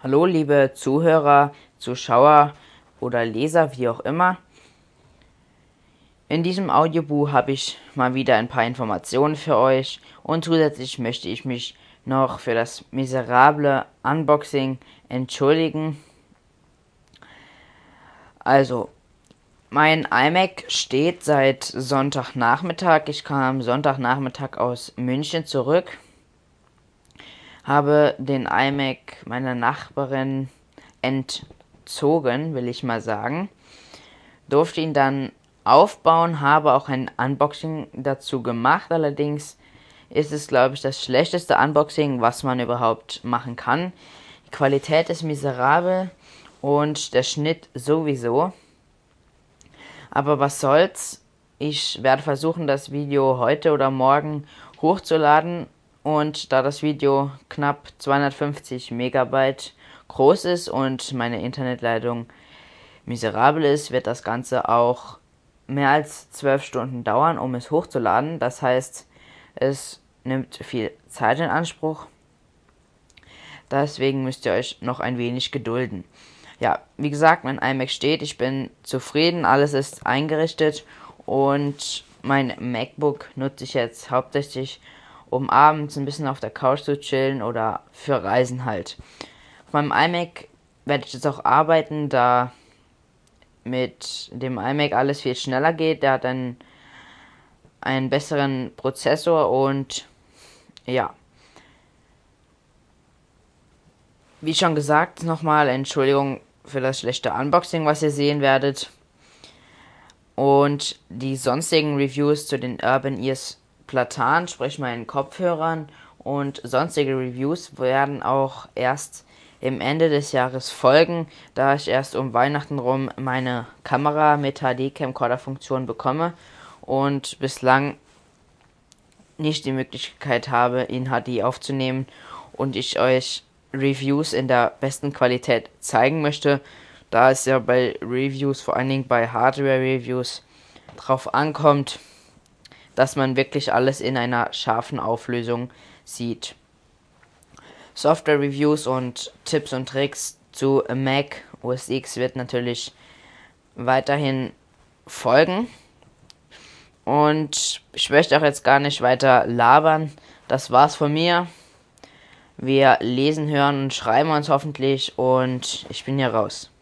Hallo, liebe Zuhörer, Zuschauer oder Leser, wie auch immer. In diesem Audiobuch habe ich mal wieder ein paar Informationen für euch und zusätzlich möchte ich mich noch für das miserable Unboxing entschuldigen. Also, mein iMac steht seit Sonntagnachmittag. Ich kam Sonntagnachmittag aus München zurück, habe den iMac meiner Nachbarin entzogen, will ich mal sagen. Durfte ihn dann aufbauen, habe auch ein Unboxing dazu gemacht. Allerdings ist es, glaube ich, das schlechteste Unboxing, was man überhaupt machen kann. Die Qualität ist miserabel und der Schnitt sowieso. Aber was soll's? Ich werde versuchen, das Video heute oder morgen hochzuladen. Und da das Video knapp 250 Megabyte groß ist und meine Internetleitung miserabel ist, wird das Ganze auch mehr als 12 Stunden dauern, um es hochzuladen. Das heißt, es nimmt viel Zeit in Anspruch. Deswegen müsst ihr euch noch ein wenig gedulden. Ja, wie gesagt, mein iMac steht, ich bin zufrieden, alles ist eingerichtet und mein MacBook nutze ich jetzt hauptsächlich, um abends ein bisschen auf der Couch zu chillen oder für Reisen halt. Auf meinem iMac werde ich jetzt auch arbeiten, da mit dem iMac alles viel schneller geht. Der hat einen besseren Prozessor und ja. Wie schon gesagt, nochmal Entschuldigung für das schlechte Unboxing, was ihr sehen werdet. Und die sonstigen Reviews zu den Urban Ears Platan, sprich meinen Kopfhörern und sonstige Reviews werden auch erst im Ende des Jahres folgen, da ich erst um Weihnachten rum meine Kamera mit HD-Camcorder-Funktion bekomme und bislang nicht die Möglichkeit habe, in HD aufzunehmen und ich euch Reviews in der besten Qualität zeigen möchte, da es ja bei Reviews, vor allen Dingen bei Hardware-Reviews, drauf ankommt, dass man wirklich alles in einer scharfen Auflösung sieht. Software-Reviews und Tipps und Tricks zu Mac OS X wird natürlich weiterhin folgen. Und ich möchte auch jetzt gar nicht weiter labern. Das war's von mir. Wir lesen, hören und schreiben uns hoffentlich und ich bin hier raus.